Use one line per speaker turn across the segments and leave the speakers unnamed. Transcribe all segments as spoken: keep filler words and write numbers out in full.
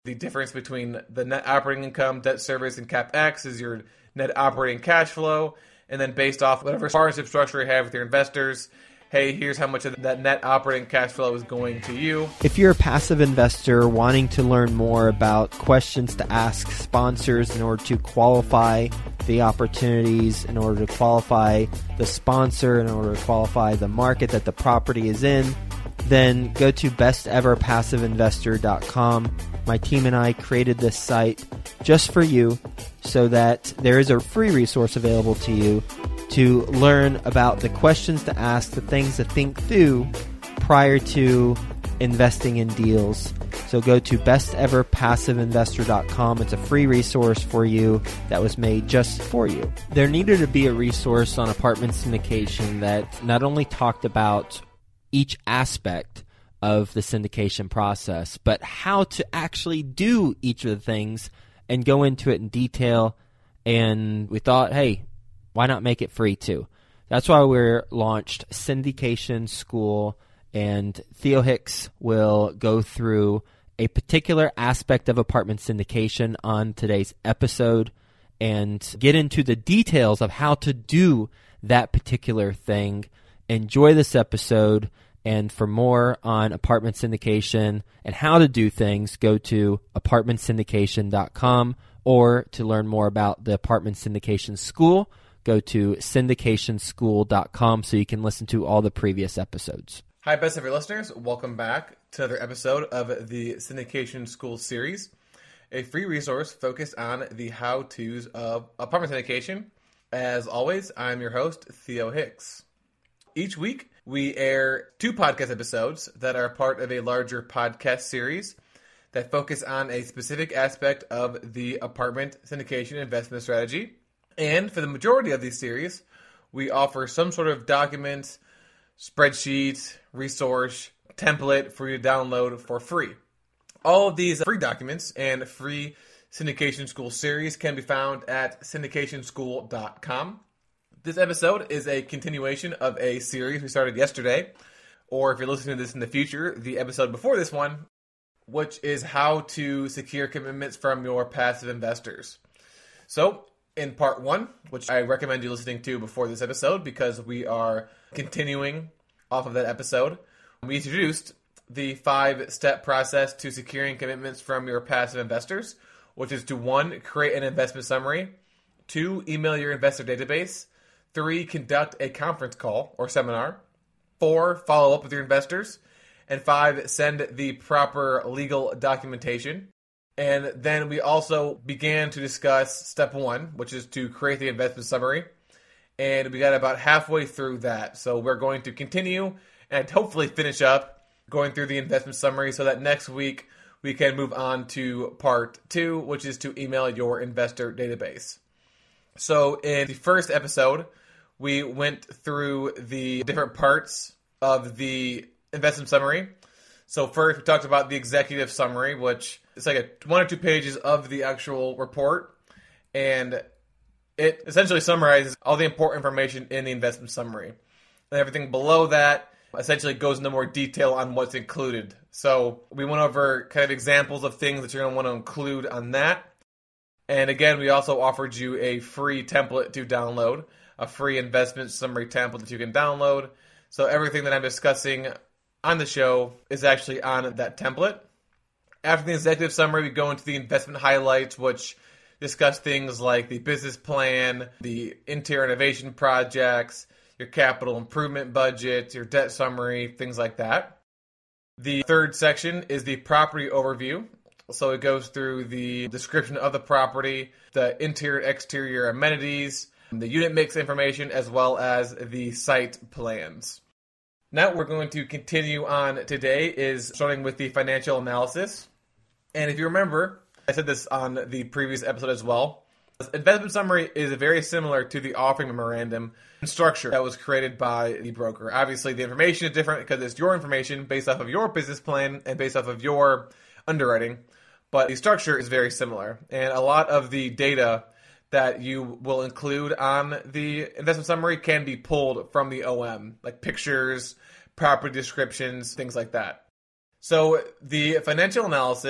The difference between the net operating income, debt service, and CapEx is your net operating cash flow. And then based off whatever partnership structure you have with your investors, hey, here's how much of that net operating cash flow is going to you.
If you're a passive investor wanting to learn more about questions to ask sponsors in order to qualify the opportunities, in order to qualify the sponsor, in order to qualify the market that the property is in, then go to best ever passive investor dot com. My team and I created this site just for you so that there is a free resource available to you to learn about the questions to ask, the things to think through prior to investing in deals. So go to best ever passive investor dot com. It's a free resource for you that was made just for you. There needed to be a resource on apartment syndication that not only talked about each aspect of the syndication process, but how to actually do each of the things and go into it in detail. And we thought, hey, why not make it free too? That's why we launched Syndication School, and Theo Hicks will go through a particular aspect of apartment syndication on today's episode and get into the details of how to do that particular thing. Enjoy this episode. And for more on apartment syndication and how to do things, go to apartment syndication dot com, or to learn more about the Apartment Syndication School, go to syndication school dot com so you can listen to all the previous episodes.
Hi, best ever listeners. Welcome back to another episode of the Syndication School series, a free resource focused on the how-tos of apartment syndication. As always, I'm your host, Theo Hicks. Each week, we air two podcast episodes that are part of a larger podcast series that focus on a specific aspect of the apartment syndication investment strategy. And for the majority of these series, we offer some sort of document, spreadsheet, resource, template for you to download for free. All of these free documents and free Syndication School series can be found at syndication school dot com. This episode is a continuation of a series we started yesterday, or if you're listening to this in the future, the episode before this one, which is how to secure commitments from your passive investors. So, in part one, which I recommend you listening to before this episode because we are continuing off of that episode, we introduced the five-step process to securing commitments from your passive investors, which is to one, create an investment summary, two, email your investor database, three, conduct a conference call or seminar, four, follow up with your investors, and five, send the proper legal documentation. And then we also began to discuss step one, which is to create the investment summary. And we got about halfway through that. So we're going to continue and hopefully finish up going through the investment summary so that next week we can move on to part two, which is to email your investor database. So in the first episode, we went through the different parts of the investment summary. So first, we talked about the executive summary, which is like a one or two pages of the actual report. And it essentially summarizes all the important information in the investment summary. And everything below that essentially goes into more detail on what's included. So we went over kind of examples of things that you're going to want to include on that. And again, we also offered you a free template to download, a free investment summary template that you can download. So everything that I'm discussing on the show is actually on that template. After the executive summary, we go into the investment highlights, which discuss things like the business plan, the interior innovation projects, your capital improvement budget, your debt summary, things like that. The third section is the property overview. So it goes through the description of the property, the interior and exterior amenities, the unit mix information, as well as the site plans. Now we're going to continue on today is starting with the financial analysis. And if you remember, I said this on the previous episode as well, investment summary is very similar to the offering memorandum structure that was created by the broker. Obviously, the information is different because it's your information based off of your business plan and based off of your underwriting, but the structure is very similar. And a lot of the data that you will include on the investment summary can be pulled from the O M, like pictures, property descriptions, things like that. So the financial analysis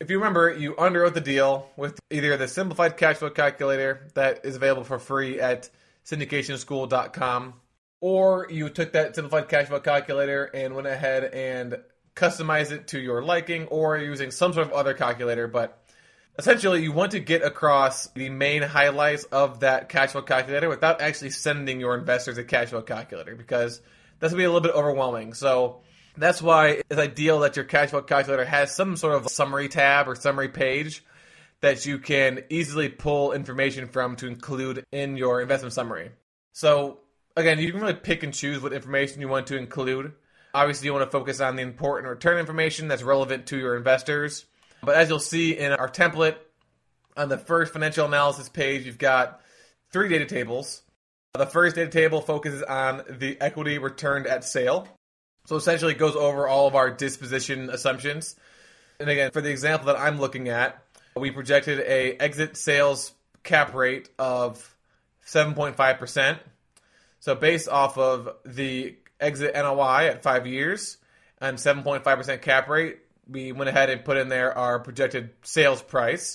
If you remember, you underwrote the deal with either the simplified cash flow calculator that is available for free at syndication school dot com, or you took that simplified cash flow calculator and went ahead and customized it to your liking, or using some sort of other calculator. But essentially, you want to get across the main highlights of that cash flow calculator without actually sending your investors a cash flow calculator, because that's going to be a little bit overwhelming. So that's why it's ideal that your cash flow calculator has some sort of summary tab or summary page that you can easily pull information from to include in your investment summary. So again, you can really pick and choose what information you want to include. Obviously, you want to focus on the important return information that's relevant to your investors. But as you'll see in our template, on the first financial analysis page, you've got three data tables. The first data table focuses on the equity returned at sale. So essentially it goes over all of our disposition assumptions. And again, for the example that I'm looking at, we projected a exit sales cap rate of seven point five percent. So based off of the exit N O I at five years and seven point five percent cap rate, we went ahead and put in there our projected sales price,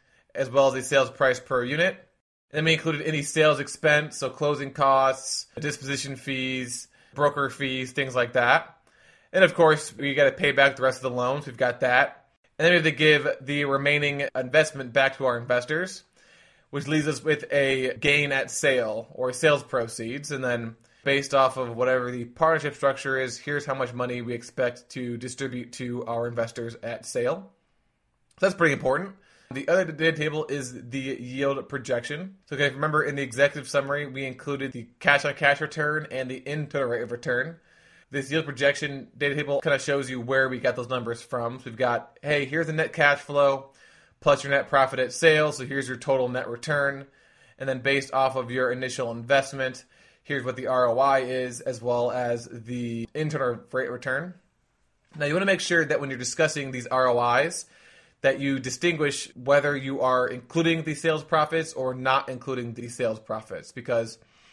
as well as the sales price per unit. And then we included any sales expense, so closing costs, disposition fees, broker fees, things like that. And of course, we got to pay back the rest of the loans. We've got that. And then we have to give the remaining investment back to our investors, which leaves us with a gain at sale or sales proceeds. And then based off of whatever the partnership structure is, here's how much money we expect to distribute to our investors at sale. So that's pretty important. The other data table is the yield projection. So okay, remember in the executive summary, we included the cash on cash return and the internal rate of return. This yield projection data table kind of shows you where we got those numbers from. So we've got, hey, here's the net cash flow plus your net profit at sale. So here's your total net return. And then based off of your initial investment, here's what the R O I is, as well as the internal rate of return. Now you want to make sure that when you're discussing these R O Is, that you distinguish whether you are including the sales profits or not including the sales profits. Because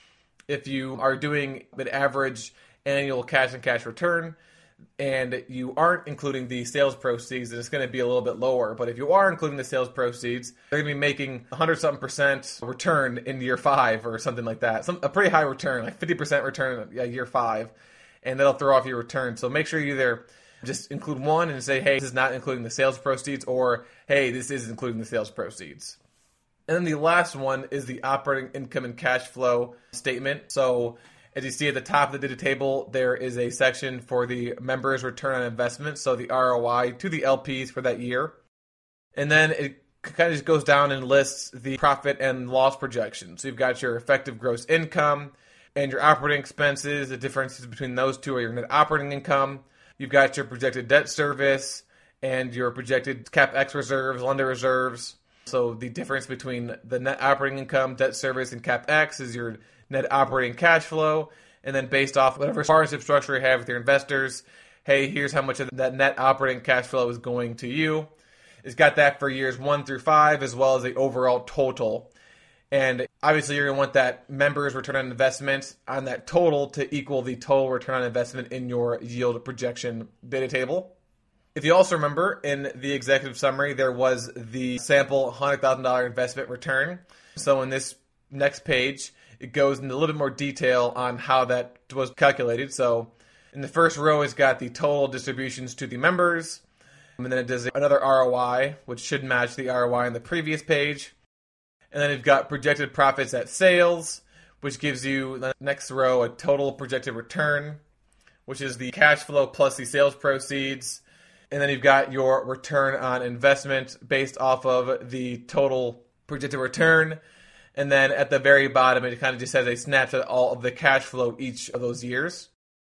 if you are doing an average annual cash and cash return and you aren't including the sales proceeds, then it's going to be a little bit lower. But if you are including the sales proceeds, they're going to be making one hundred something percent return in year five or something like that. Some, a pretty high return, like fifty percent return in year five, and that'll throw off your return. So make sure you either just include one and say, hey, this is not including the sales proceeds, or hey, this is including the sales proceeds. And then the last one is the operating income and cash flow statement. So as you see at the top of the data table, there is a section for the members' return on investment, so the R O I to the L Ps for that year. And then it kind of just goes down and lists the profit and loss projections. So you've got your effective gross income and your operating expenses. The differences between those two are your net operating income. You've got your projected debt service and your projected CapEx reserves, lender reserves. So the difference between the net operating income, debt service, and CapEx is your net operating cash flow. And then based off whatever partnership structure you have with your investors, hey, here's how much of that net operating cash flow is going to you. It's got that for years one through five, as well as the overall total. And obviously, you're going to want that members' return on investment on that total to equal the total return on investment in your yield projection data table. If you also remember, in the executive summary, there was the sample one hundred thousand dollars investment return. So in this next page, it goes into a little bit more detail on how that was calculated. So in the first row, it's got the total distributions to the members. And then it does another R O I, which should match the R O I on the previous page. And then you've got projected profits at sales, which gives you the next row a total projected return, which is the cash flow plus the sales proceeds. And then you've got your return on investment based off of the total projected return. And then at the very bottom, it kind of just has a snapshot of all of the cash flow each of those years.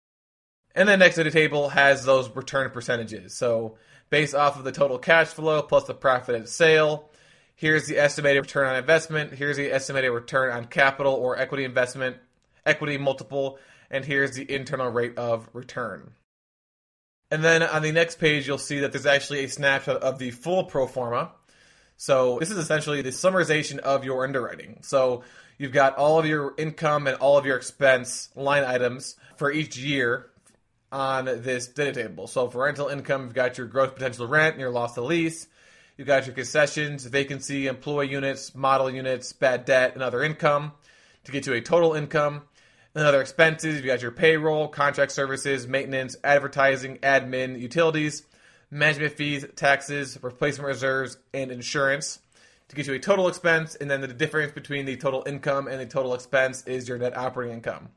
And then next to the table has those return percentages. So based off of the total cash flow plus the profit at sale, here's the estimated return on investment, here's the estimated return on capital or equity investment, equity multiple, and here's the internal rate of return. And then on the next page, you'll see that there's actually a snapshot of the full pro forma. So this is essentially the summarization of your underwriting. So you've got all of your income and all of your expense line items for each year on this data table. So for rental income, you've got your gross potential rent and your loss to lease. You got your concessions, vacancy, employee units, model units, bad debt, and other income to get you a total income. And other expenses, you got your payroll, contract services, maintenance, advertising, admin, utilities, management fees, taxes, replacement reserves, and insurance to get you a total expense. And then the difference between the total income and the total expense is your net operating income.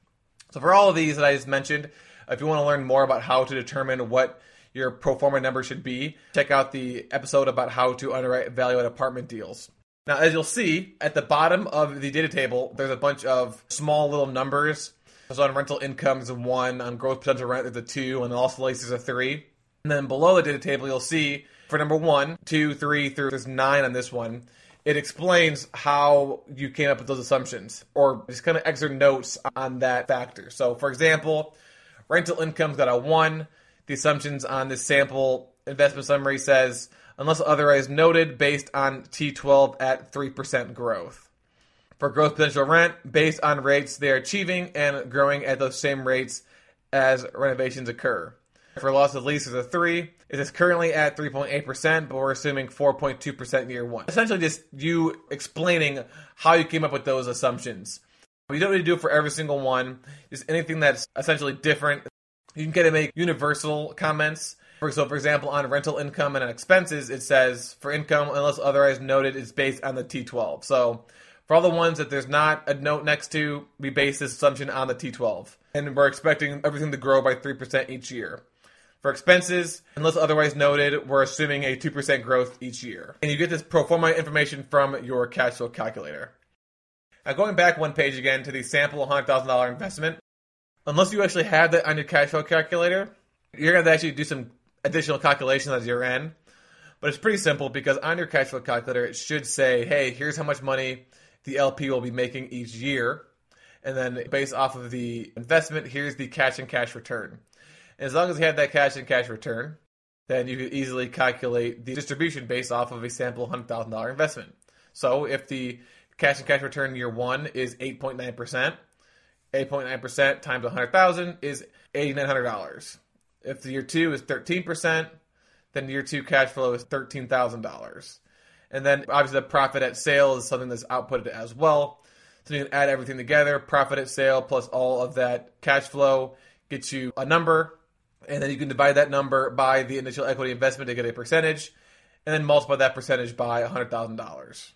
So for all of these that I just mentioned, if you want to learn more about how to determine what your pro forma number should be, check out the episode about how to underwrite evaluate apartment deals. Now, as you'll see, at the bottom of the data table, there's a bunch of small little numbers. So on rental income, there's a one. On gross potential rent, there's a two. And also lease, there's a three. And then below the data table, you'll see for number one, two, three, through there's nine on this one. It explains how you came up with those assumptions, or just kind of extra notes on that factor. So, for example, rental income's got a one. The assumptions on this sample investment summary says, unless otherwise noted, based on T twelve at three percent growth. For growth potential rent, based on rates they are achieving and growing at those same rates as renovations occur. For loss of lease, there's a three. It is currently at three point eight percent, but we're assuming four point two percent in year one. Essentially just you explaining how you came up with those assumptions. You don't need to do it for every single one. Just anything that's essentially different. You can kind of make universal comments. So, for example, on rental income and on expenses, it says, for income, unless otherwise noted, it's based on the T twelve. So, for all the ones that there's not a note next to, we base this assumption on the T twelve. And we're expecting everything to grow by three percent each year. For expenses, unless otherwise noted, we're assuming a two percent growth each year. And you get this pro forma information from your cash flow calculator. Now, going back one page again to the sample one hundred thousand dollars investment, unless you actually have that on your cash flow calculator, you're going to actually do some additional calculations at your end. But it's pretty simple because on your cash flow calculator, it should say, hey, here's how much money the L P will be making each year. And then based off of the investment, here's the cash and cash return. And as long as you have that cash and cash return, then you could easily calculate the distribution based off of a sample one hundred thousand dollars investment. So if the cash and cash return year one is eight point nine percent, eight point nine percent times one hundred thousand dollars is eight thousand nine hundred dollars. If the year two is thirteen percent, then year two cash flow is thirteen thousand dollars. And then obviously the profit at sale is something that's outputted as well. So you can add everything together. Profit at sale plus all of that cash flow gets you a number. And then you can divide that number by the initial equity investment to get a percentage. And then multiply that percentage by one hundred thousand dollars.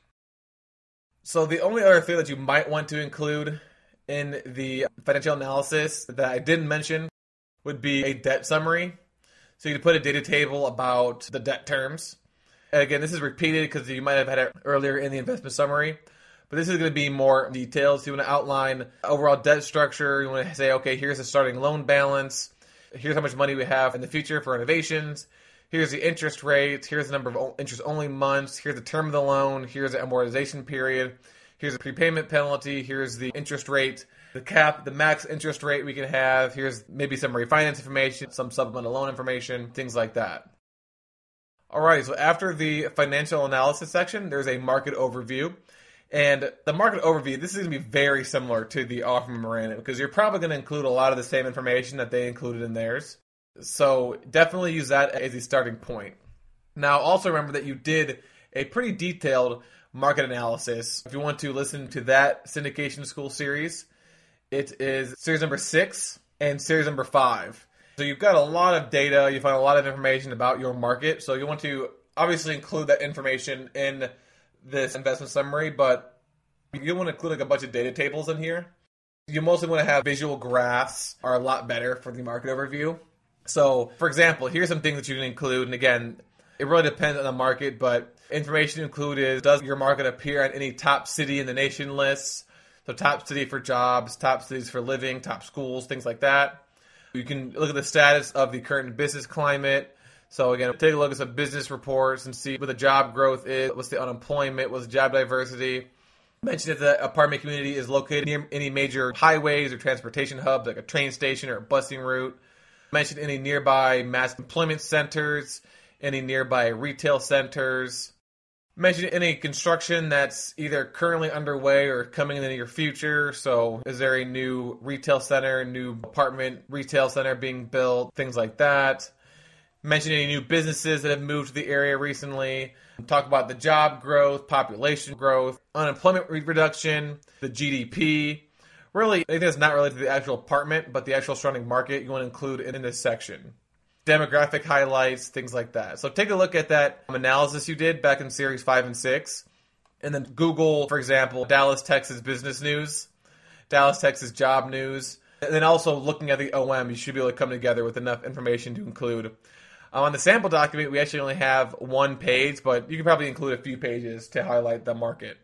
So the only other thing that you might want to include in the financial analysis that I didn't mention would be a debt summary. So you can put a data table about the debt terms. And again, this is repeated because you might have had it earlier in the investment summary. But this is going to be more detailed. So you want to outline overall debt structure. You want to say, okay, here's the starting loan balance. Here's how much money we have in the future for renovations. Here's the interest rates. Here's the number of interest-only months. Here's the term of the loan. Here's the amortization period. Here's the prepayment penalty. Here's the interest rate, the cap, the max interest rate we can have. Here's maybe some refinance information, some supplemental loan information, things like that. Alright, so after the financial analysis section, there's a market overview. And the market overview, this is going to be very similar to the offer memorandum because you're probably going to include a lot of the same information that they included in theirs. So definitely use that as a starting point. Now, also remember that you did a pretty detailed market analysis. If you want to listen to that syndication school series, it is series number six and series number five. So you've got a lot of data. You find a lot of information about your market. So you want to obviously include that information in this investment summary, but you don't want to include like a bunch of data tables in here. You mostly want to have visual graphs are a lot better for the market overview. So, for example, here's some things that you can include. And again, it really depends on the market, but information included, does your market appear on any top city in the nation lists? So top city for jobs, top cities for living, top schools, things like that. You can look at the status of the current business climate. So again, take a look at some business reports and see what the job growth is, what's the unemployment, what's the job diversity. Mention if the apartment community is located near any major highways or transportation hubs, like a train station or a busing route. Mention any nearby mass employment centers, any nearby retail centers. Mention any construction that's either currently underway or coming in the near future. So is there a new retail center, new apartment retail center being built, things like that. mention any new businesses that have moved to the area recently, talk about the job growth, population growth, unemployment reduction, the G D P. Really, anything that's not related to the actual apartment, but the actual surrounding market, you want to include in this section. Demographic highlights, things like that. So take a look at that analysis you did back in series five and six. And then Google, for example, Dallas, Texas business news, Dallas, Texas job news. And then also looking at the O M, you should be able to come together with enough information to include. Um, on the sample document, we actually only have one page, but you can probably include a few pages to highlight the market.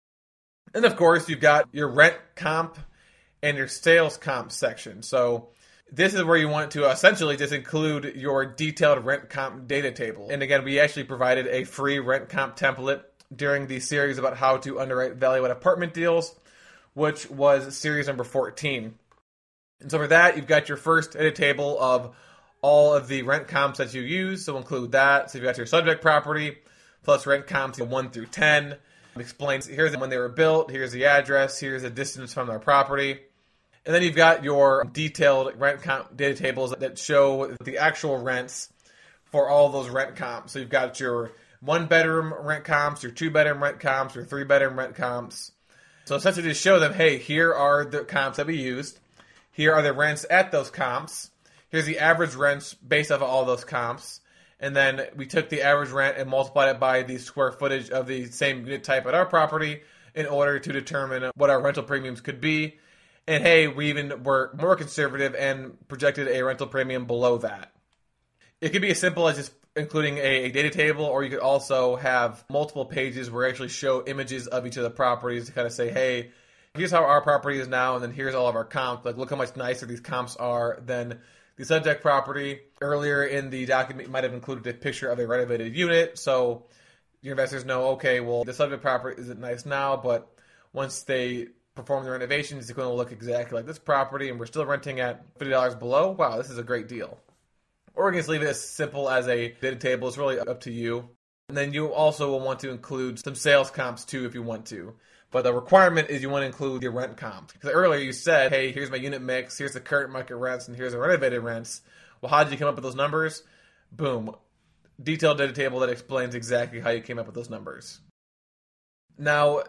And of course, you've got your rent comp and your sales comp section. So this is where you want to essentially just include your detailed rent comp data table. And again, we actually provided a free rent comp template during the series about how to underwrite value-add apartment deals, which was series number fourteen. And so for that, you've got your first data table of all of the rent comps that you use, so include that. So you've got your subject property, plus rent comps one through ten. It explains here's when they were built, here's the address, here's the distance from their property. And then you've got your detailed rent comp data tables that show the actual rents for all those rent comps. So you've got your one-bedroom rent comps, your two-bedroom rent comps, your three-bedroom rent comps. So essentially just show them, hey, here are the comps that we used. Here are the rents at those comps. Here's the average rents based off of all those comps. And then we took the average rent and multiplied it by the square footage of the same unit type at our property in order to determine what our rental premiums could be. And hey, we even were more conservative and projected a rental premium below that. It could be as simple as just including a, a data table, or you could also have multiple pages where you actually show images of each of the properties to kind of say, hey, here's how our property is now, and then here's all of our comps. Like, look how much nicer these comps are than the subject property. Earlier in the document, you might have included a picture of a renovated unit, so your investors know, okay, well, the subject property isn't nice now, but once they perform the renovations, it's going to look exactly like this property, and we're still renting at fifty dollars below. Wow, this is a great deal. Or you can just leave it as simple as a data table. It's really up to you. And then you also will want to include some sales comps too if you want to. But the requirement is you want to include your rent comps. Because earlier you said, hey, here's my unit mix, here's the current market rents, and here's the renovated rents. Well, how did you come up with those numbers? Boom. Detailed data table that explains exactly how you came up with those numbers. Now,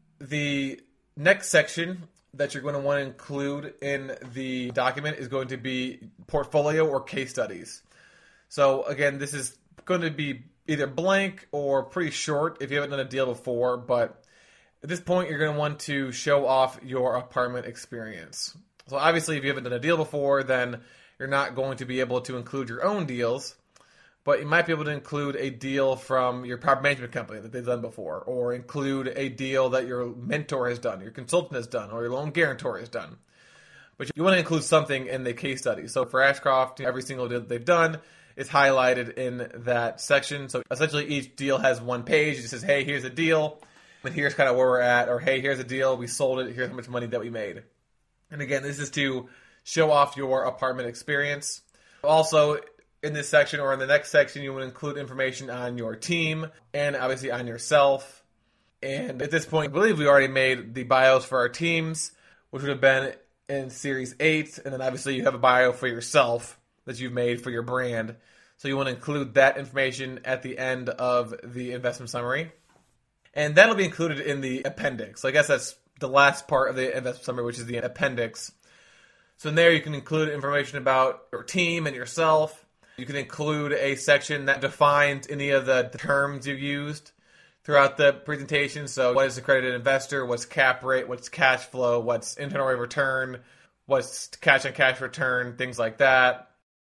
the next section that you're going to want to include in the document is going to be portfolio or case studies. So again, this is going to be either blank or pretty short if you haven't done a deal before, but at this point you're going to want to show off your apartment experience. So obviously if you haven't done a deal before, then you're not going to be able to include your own deals, but you might be able to include a deal from your property management company that they've done before, or include a deal that your mentor has done, your consultant has done, or your loan guarantor has done. But you want to include something in the case study. So for Ashcroft, every single deal that they've done is highlighted in that section. So essentially each deal has one page. It says, hey, here's a deal, and here's kind of where we're at, or hey, here's a deal, we sold it, here's how much money that we made. And again, this is to show off your apartment experience. Also, in this section or in the next section, you want to include information on your team and obviously on yourself. And at this point, I believe we already made the bios for our teams, which would have been in series eight. And then obviously you have a bio for yourself that you've made for your brand. So you want to include that information at the end of the investment summary. And that'll be included in the appendix. So I guess that's the last part of the investment summary, which is the appendix. So in there you can include information about your team and yourself. You can include a section that defines any of the terms you've used throughout the presentation. So what is accredited investor, what's cap rate, what's cash flow, what's internal rate of return, what's cash on cash return, things like that.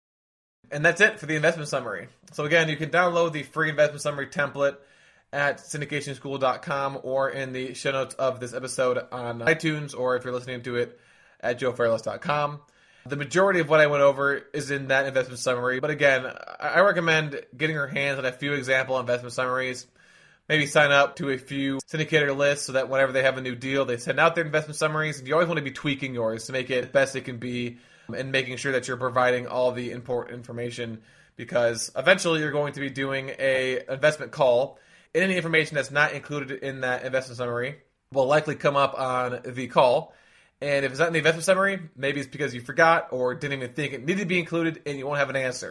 And that's it for the investment summary. So again, you can download the free investment summary template at syndication school dot com or in the show notes of this episode on iTunes, or if you're listening to it at joe fairless dot com. The majority of what I went over is in that investment summary. But again, I recommend getting your hands on a few example investment summaries. Maybe sign up to a few syndicator lists so that whenever they have a new deal, they send out their investment summaries. And you always want to be tweaking yours to make it the best it can be and making sure that you're providing all the important information, because eventually you're going to be doing a investment call. And any information that's not included in that investment summary will likely come up on the call. And if it's not in the investment summary, maybe it's because you forgot or didn't even think it needed to be included and you won't have an answer.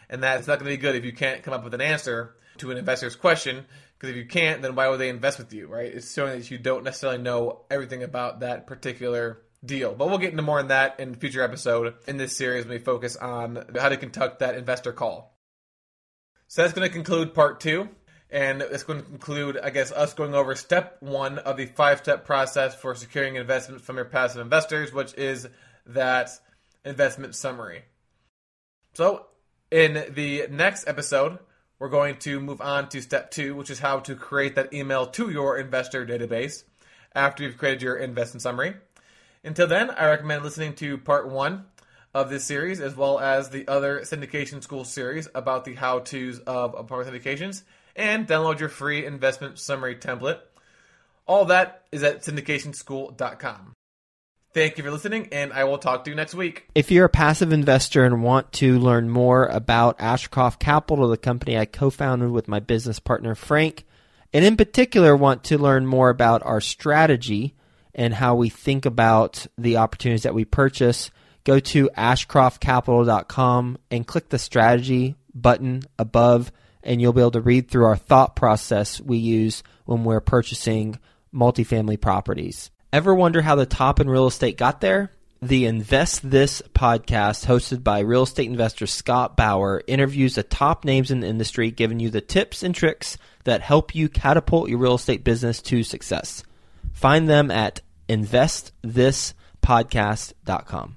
and that's not going to be good if you can't come up with an answer to an investor's question, because if you can't, then why would they invest with you, right? It's showing that you don't necessarily know everything about that particular deal. But we'll get into more on that in a future episode in this series when we focus on how to conduct that investor call. So that's going to conclude part two. And it's going to conclude, I guess, us going over step one of the five-step process for securing investments from your passive investors, which is that investment summary. So in the next episode, we're going to move on to step two, which is how to create that email to your investor database after you've created your investment summary. Until then, I recommend listening to part one of this series, as well as the other syndication school series about the how-tos of apartment syndications, and download your free investment summary template. All that is at syndication school dot com. Thank you for listening, and I will talk to you next week.
If you're a passive investor and want to learn more about Ashcroft Capital, the company I co-founded with my business partner Frank, and in particular want to learn more about our strategy and how we think about the opportunities that we purchase, go to ashcroft capital dot com and click the strategy button above, and you'll be able to read through our thought process we use when we're purchasing multifamily properties. Ever wonder how the top in real estate got there? The Invest This podcast, hosted by real estate investor Scott Bauer, interviews the top names in the industry, giving you the tips and tricks that help you catapult your real estate business to success. Find them at invest this podcast dot com.